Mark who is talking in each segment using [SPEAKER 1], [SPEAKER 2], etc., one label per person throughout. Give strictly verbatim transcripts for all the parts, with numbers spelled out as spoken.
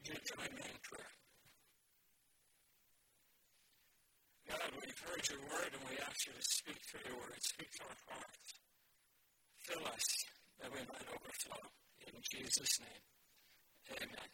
[SPEAKER 1] Would you join me in prayer? God, we've heard your word, and we ask you to speak through your word. Speak to our hearts. Fill us that we might overflow. In Jesus' name, amen.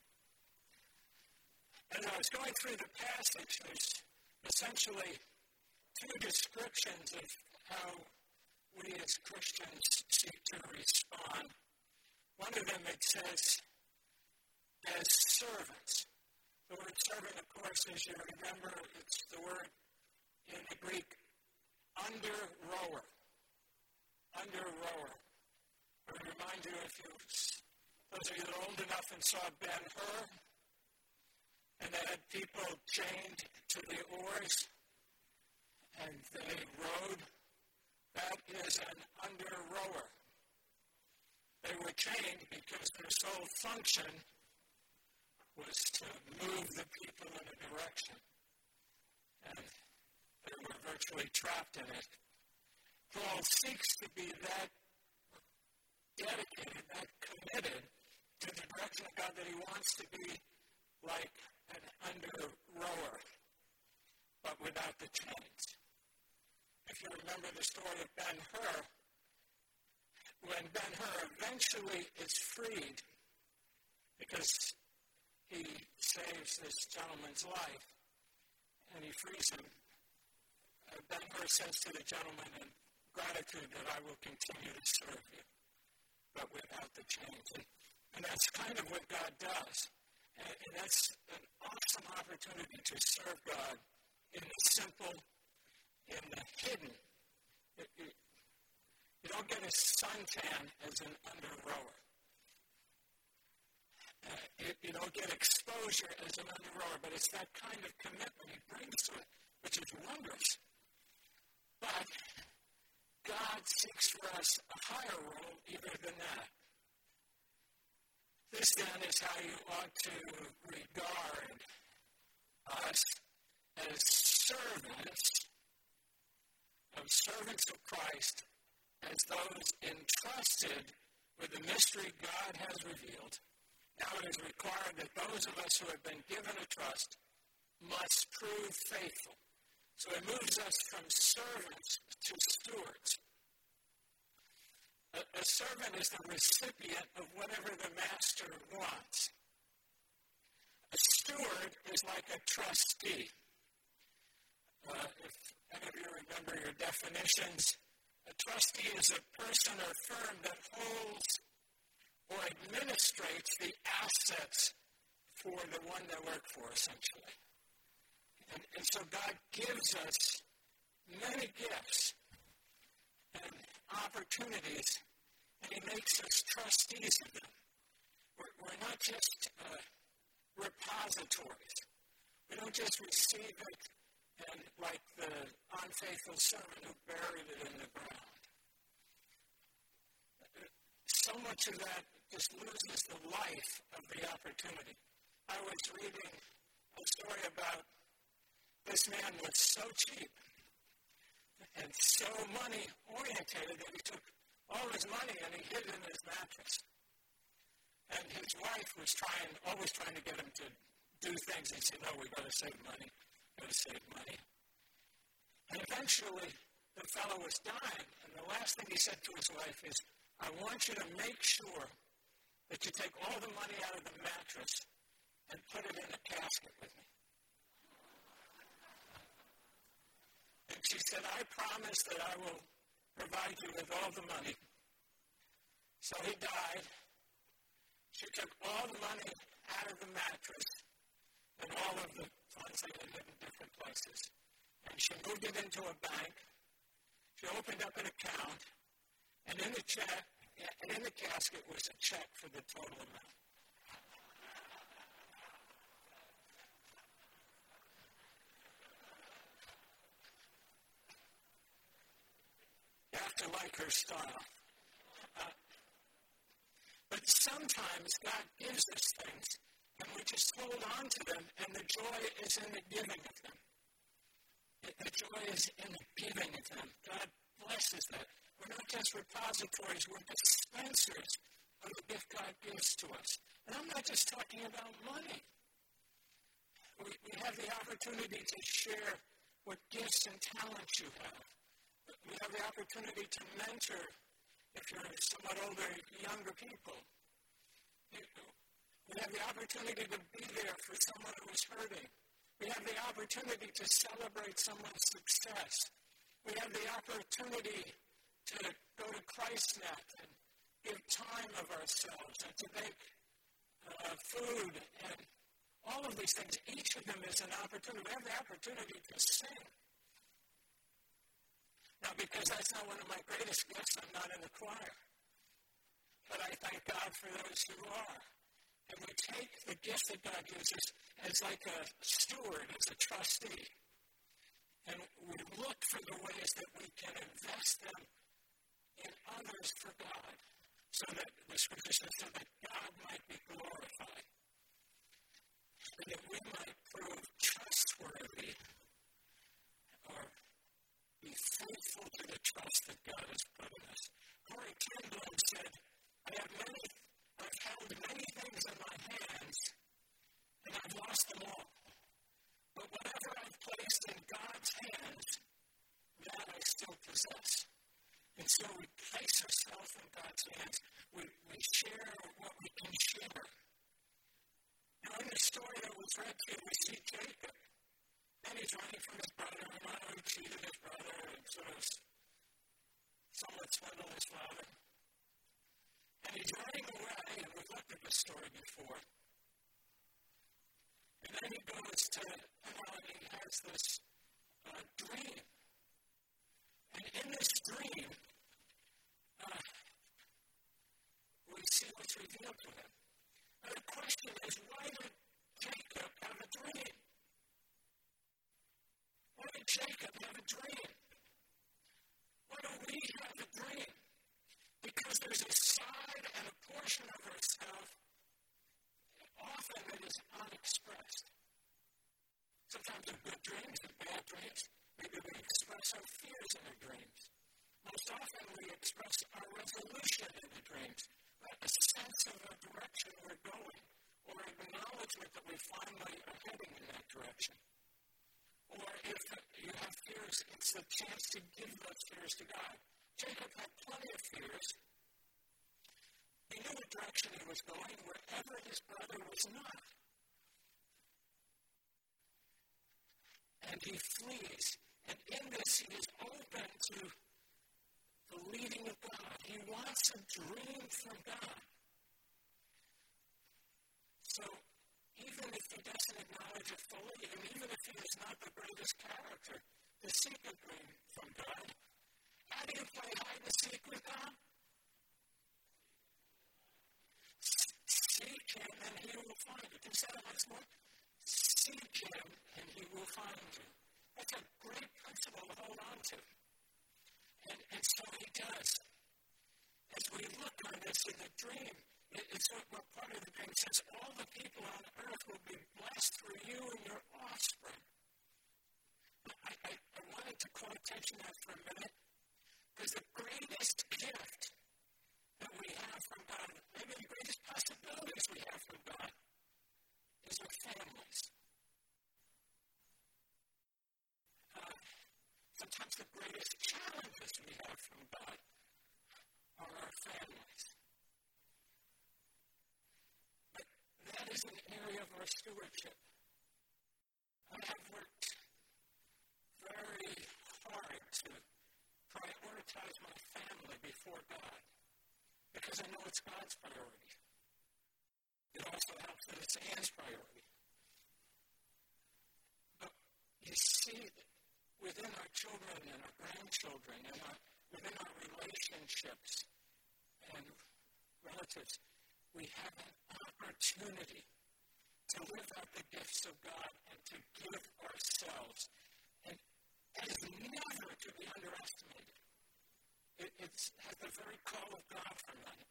[SPEAKER 1] As I was going through the passage, there's essentially two descriptions of how we as Christians seek to respond. One of them, it says, as servants. The word servant, of course, as you remember, it's the word in the Greek, under rower. Under rower. I would remind you, if you, those of you that are old enough and saw Ben-Hur, and they had people chained to the oars, and they rowed, that is an under rower. They were chained because their sole function was to move the people in a direction. And they were virtually trapped in it. Paul seeks to be that dedicated, that committed to the direction of God, that he wants to be like an under rower, but without the chains. If you remember the story of Ben-Hur, when Ben-Hur eventually is freed, because he saves this gentleman's life, and he frees him, uh, Ben-Hur says to the gentleman in gratitude that I will continue to serve you, but without the chains. And, and that's kind of what God does. And, and that's an awesome opportunity to serve God in the simple, in the hidden. It, it, you don't get a suntan as an under rower. Uh, you, you don't get exposure as an under rower, but it's that kind of commitment he brings to it, which is wondrous. But God seeks for us a higher role even than that. This then is how you ought to regard us as servants, of servants of Christ, as those entrusted with the mystery God has revealed. Now it is required that those of us who have been given a trust must prove faithful. So it moves us from servants to stewards. A, a servant is the recipient of whatever the master wants. A steward is like a trustee. Uh, if any of you remember your definitions, a trustee is a person or firm that holds or administrates the assets for the one they work for, essentially. And, and so God gives us many gifts and opportunities, and he makes us trustees of them. We're, we're not just uh, repositories. We don't just receive it and, like the unfaithful servant who buried it in the ground. So much of that just loses the life of the opportunity. I was reading a story about this man was so cheap and so money-orientated that he took all his money and he hid it in his mattress. And his wife was trying, always trying to get him to do things. He said, no, we've got to save money. We've got to save money. And eventually, the fellow was dying. And the last thing he said to his wife is, I want you to make sure that you take all the money out of the mattress and put it in a casket with me. And she said, I promise that I will provide you with all the money. So he died. She took all the money out of the mattress and all of the funds that had hid in different places. And she moved it into a bank. She opened up an account. And in the check, and in the casket was a check for the total amount. You have to like her style. Uh, but sometimes God gives us things, and we just hold on to them, and the joy is in the giving of them. The joy is in the giving of them. God blesses that. We're not just repositories, we're dispensers of the gift God gives to us. And I'm not just talking about money. We, we have the opportunity to share what gifts and talents you have. We have the opportunity to mentor, if you're somewhat older, younger people. We have the opportunity to be there for someone who is hurting. We have the opportunity to celebrate someone's success. We have the opportunity to go to ChristNet and give time of ourselves and to make uh, food and all of these things. Each of them is an opportunity. We have the opportunity to sing. Now, because that's not one of my greatest gifts, I'm not in the choir. But I thank God for those who are. And we take the gifts that God gives us as like a steward, as a trustee. And we look for the ways that we can invest them in others for God, so that the scripture says, so that God might be glorified. And that we might prove trustworthy or be faithful to the trust that God has put in us. Corey Kendall said, I have many, I've held many things in my hands, and I've lost them all. But whatever I've placed in God's hands, that I still possess. And so we place ourselves in God's hands. We, we share what we can share. Now, in the story that was read to you, we see Jacob. And he's running from his brother. We know he cheated his brother and sort of somewhat swindled his father. And he's running away, and we've looked at this story before. And then he goes to, and he has this uh, dream. And in this dream, uh, we see what's revealed to him. And the question is, why did Jacob have a dream? Why did Jacob have a dream? Why do we have a dream? Because there's a side and a portion of ourselves often that is unexpressed. Sometimes they're good dreams and bad dreams. Maybe we express our fears in our dreams. Most often we express our resolution in the dreams, a sense of a direction we're going, or acknowledgement that we finally are heading in that direction. Or if you have fears, it's a chance to give those fears to God. Jacob had plenty of fears. He knew what direction he was going, wherever his brother was not. And he flees. And in this, he is open to the leading of God. He wants a dream from God. So, even if he doesn't acknowledge it fully, and even if he is not the greatest character, to seek a dream from God. How do you play hide and seek with God? Seek him and he will find you. Can you say that once more? Seek him and he will find you. That's a great principle to hold on to. And, and so he does. As we look on this in the dream, it, it's what, what part of the dream says, all the people on earth will be blessed through you and your offspring. I, I, I wanted to call attention to that for a minute, because the greatest gift that we have from God, maybe the greatest possibilities we have from God, is our families. Uh, sometimes the greatest challenges we have from God are our families. But that is an area of our stewardship. I have worked very hard to prioritize my family before God, because I know it's God's priority. It also helps that it's Anne's priority. But you see that within our children and our grandchildren and our, within our relationships and relatives, we have an opportunity to live out the gifts of God and to give ourselves. And that is never to be underestimated. It it's, has the very call of God from it.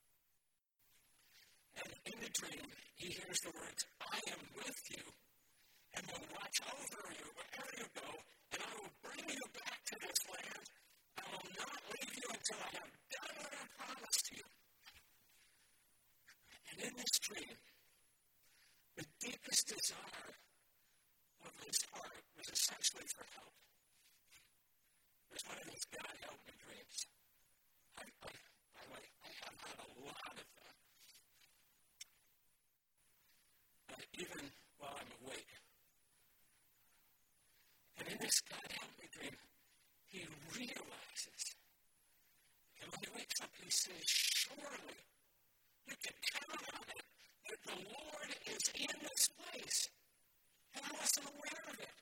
[SPEAKER 1] And in the dream, he hears the words, I am with you, and will watch over you wherever you go, and I will bring you back to this land. I will not leave you until I have done what I promised you. dream, the deepest desire of his heart was essentially for help. It was one of these God help me dreams. I, I, by the way, I have had a lot of them. Uh, even while I'm awake. And in this God help me dream, he realizes, and when he wakes up, he says, surely you can count on it that the Lord is in this place. And I wasn't aware of it.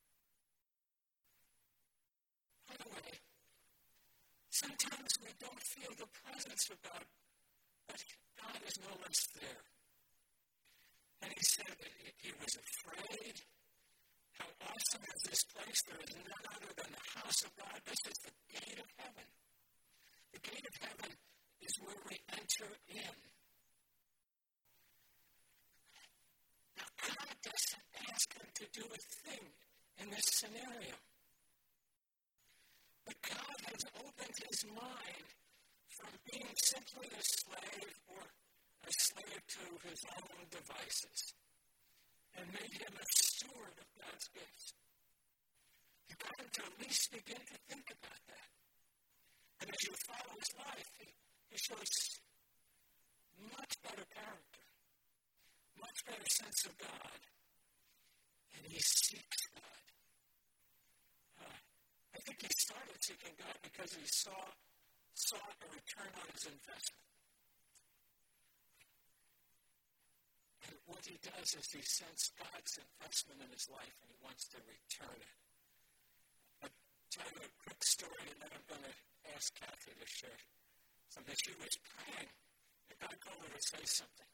[SPEAKER 1] By the way, sometimes we don't feel the presence of God, but God is no less there. And he said that he was afraid. How awesome is this place? There is none other than the house of God. This is the gate of heaven. The gate of heaven is where we enter in. Now, God doesn't ask him to do a thing in this scenario. But God has opened his mind from being simply a slave or a slave to his own devices and made him a steward of God's gifts. He got him to at least begin to think about that. And as you follow his life, he, he shows much better character, much better sense of God, and he seeks God. Uh, I think he started seeking God because he saw, saw a return on his investment. And what he does is he sends God's investment in his life and he wants to return it. I'll tell you a quick story and then I'm going to ask Kathy to share something. She was praying and God told her to say something.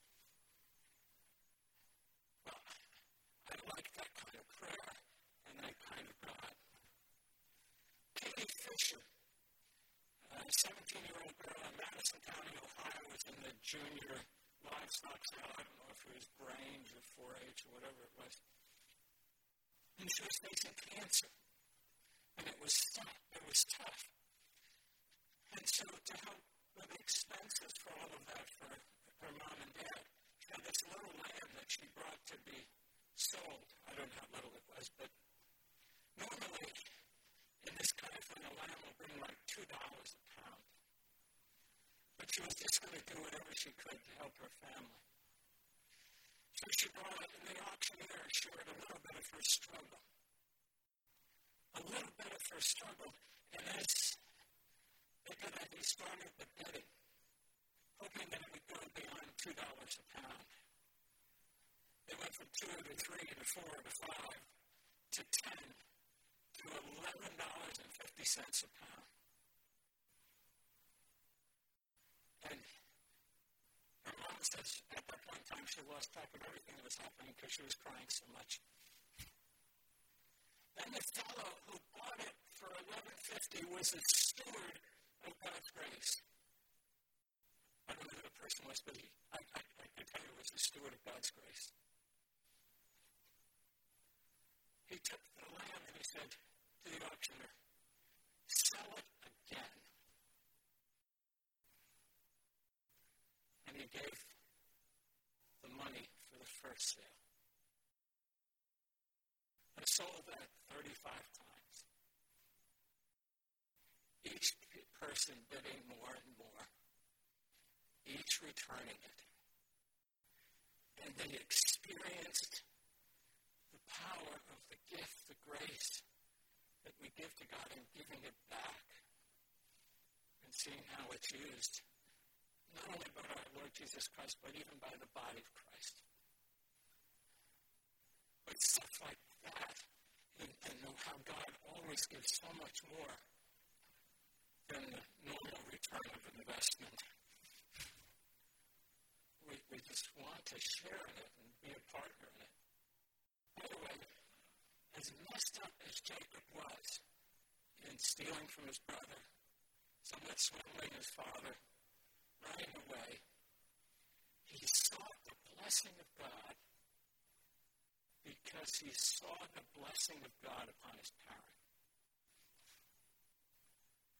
[SPEAKER 1] Well, I like that kind of prayer and that kind of God. Katie Fisher, a seventeen-year-old girl in Madison County, Ohio, was in the junior livestock sale. I don't know if it was Grange or four H or whatever it was. And she was facing cancer. And it was tough. It was tough. And so to help with the expenses for all of that for her mom and dad, she had this little lamb that she brought to be sold. I don't know how little it was, but normally in this kind of thing, a lamb will bring like two dollars a pound. But she was just going to do whatever she could to help her family. So she brought it, and the auctioneer shared a little bit of her struggle. A little bit of her struggle. And as they did that, he started the bidding, hoping that it would go beyond two dollars a pound. They went from two to three to four to five to ten to eleven dollars and fifty cents a pound. And her mom says at that point in time she lost track of everything that was happening because she was crying so much. Then the fellow who bought it for eleven fifty was a steward of God's grace. I don't know who the person was, but he, I, I, I can tell you, was a steward of God's grace. He took the lamb and he said to the auctioneer, sell it again. And he gave the money for the first sale. I sold that thirty-five times. Each person bidding more and more. Each returning it. And they experienced the power of the gift, the grace that we give to God and giving it back. And seeing how it's used. Not only by our Lord Jesus Christ, but even by the body of Christ. But stuff like that, and, and know how God always gives so much more than the normal return of investment. We, we just want to share in it and be a partner in it. By the way, as messed up as Jacob was in stealing from his brother, somewhat swindling his father, running away, he sought the blessing of God because he saw the blessing of God upon his parent.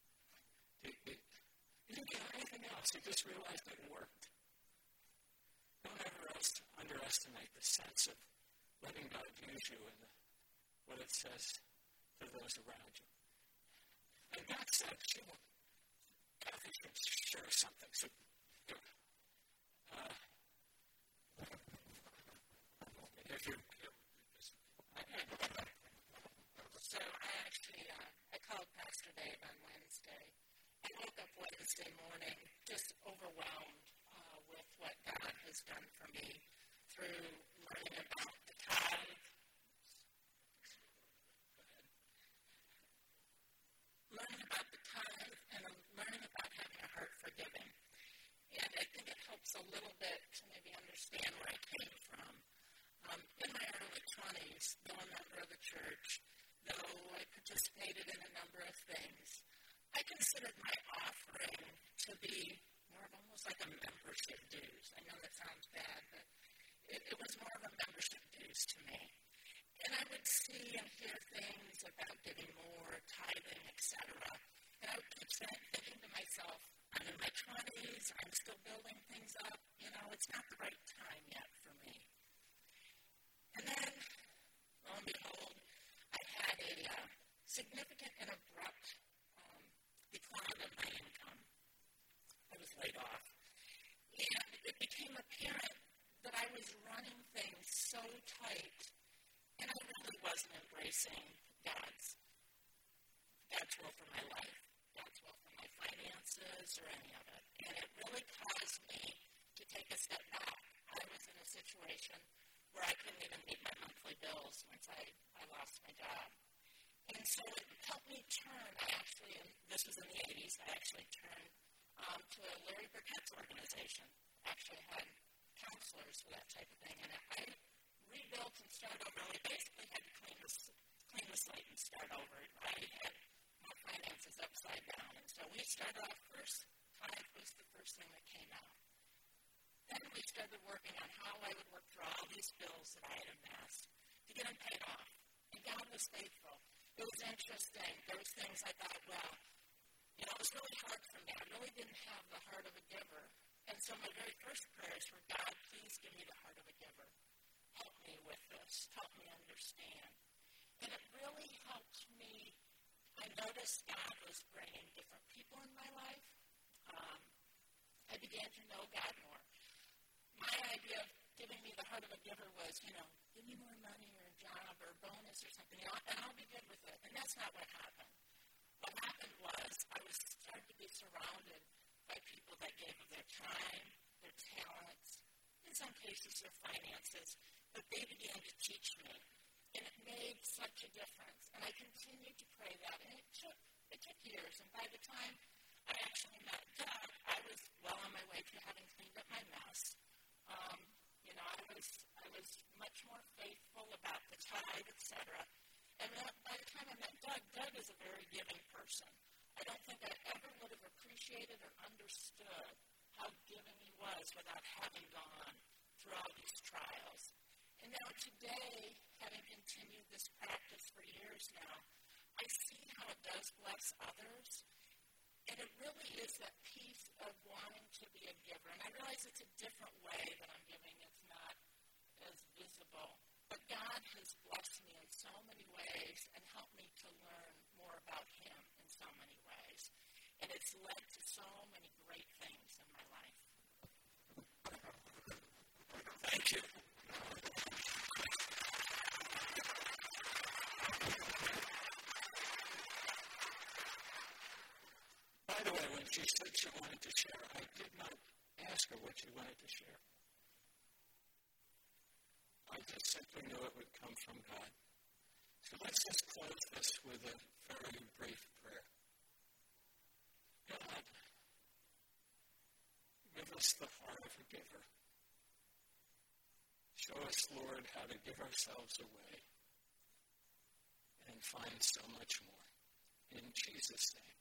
[SPEAKER 1] He, he, he didn't get anything else. He just realized it worked. Don't ever underestimate the sense of letting God use you and the, what it says to those around you. And God said, she will, Kathy should share something. So, uh, if you,
[SPEAKER 2] so I actually, uh, I called Pastor Dave on Wednesday. I woke up Wednesday morning just overwhelmed uh, with what God has done for me through learning about the tithe, learning about the tithe, and learning about having a heart for giving. And I think it helps a little bit to maybe understand where I came from. Um, in my early twenties, though a member of the church, though I participated in a number of things, I considered my offering to be more of almost like a membership dues. I know that sounds bad, but it, it was more of a membership dues to me. And I would see and hear things about giving more, tithing, et cetera. And I would keep saying, thinking to myself, I'm in my twenties, I'm still building things up, you know, it's not the right time yet for me. And then, lo and behold, I had a uh, significant and abrupt um, decline in my income. I was laid off. And it became apparent that I was running things so tight, and I really wasn't embracing God's, God's will for my life, God's will for my finances, or any of it. And it really caused me to take a step back. I was in a situation where I couldn't even meet my monthly bills once I, I lost my job. And so it helped me turn. I actually, and this was in the eighties, I actually turned um, to a Larry Burkett's organization. Actually had counselors for that type of thing. And I rebuilt and started over. We basically had to clean the, clean the slate and start over. I had my finances upside down. And so we started off first. Tithe was the first thing that came out. Then we started working on how I would work through all these bills that I had amassed to get them paid off. And God was faithful. It was interesting. There was things I thought, well, you know, it was really hard for me. I really didn't have the heart of a giver. And so my very first prayers were, God, please give me the heart of a giver. Help me with this. Help me understand. And it really helped me. I noticed God was bringing different people in my life. Um, I began to know God more. My idea of giving me the heart of a giver was, you know, give me more money or a job or a bonus or something, you know, and I'll be good with it. And that's not what happened. What happened was I was starting to be surrounded by people that gave of their time, their talents, in some cases their finances, but they began to teach me. And it made such a difference. And I continued to pray that. And it took, it took years. And by the time I actually met Doug, I was well on my way to having cleaned up my mess. Um, you know, I was I was much more faithful about the tithe, et cetera. And then by the time I met Doug, Doug is a very giving person. I don't think I ever would have appreciated or understood how giving he was without having gone through all these trials. And now today, having continued this practice for years now, I see how it does bless others. And it really is that piece of wanting to be a giver. And I realize it's a different way that I'm giving. It's not as visible. But God has blessed me in so many ways and helped me to learn more about him in so many ways. And it's led to so many great things in my life.
[SPEAKER 1] Thank you. By the way, when she said she wanted to share, I did not ask her what she wanted to share. I just simply knew it would come from God. So let's just close this with a very brief prayer. God, give us the heart of a giver. Show us, Lord, how to give ourselves away and find so much more. In Jesus' name.